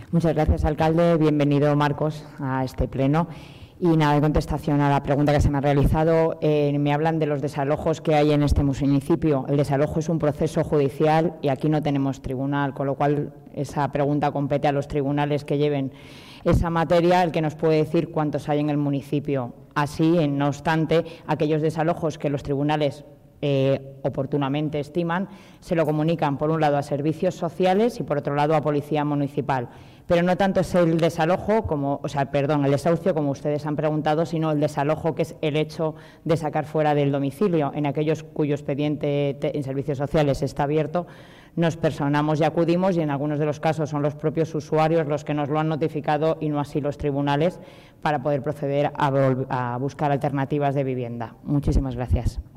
Muchas gracias, alcalde. Bienvenido, Marcos, a este pleno. Y nada, en contestación a la pregunta que se me ha realizado, me hablan de los desalojos que hay en este municipio. El desalojo es un proceso judicial y aquí no tenemos tribunal, con lo cual esa pregunta compete a los tribunales que lleven esa materia, el que nos puede decir cuántos hay en el municipio. Así, no obstante, aquellos desalojos que los tribunales oportunamente estiman, se lo comunican por un lado a servicios sociales y por otro lado a policía municipal. Pero no tanto es el desalojo el desahucio como ustedes han preguntado, sino el desalojo, que es el hecho de sacar fuera del domicilio. En aquellos cuyo expediente en servicios sociales está abierto, nos personamos y acudimos, y en algunos de los casos son los propios usuarios los que nos lo han notificado y no así los tribunales, para poder proceder a buscar alternativas de vivienda. Muchísimas gracias.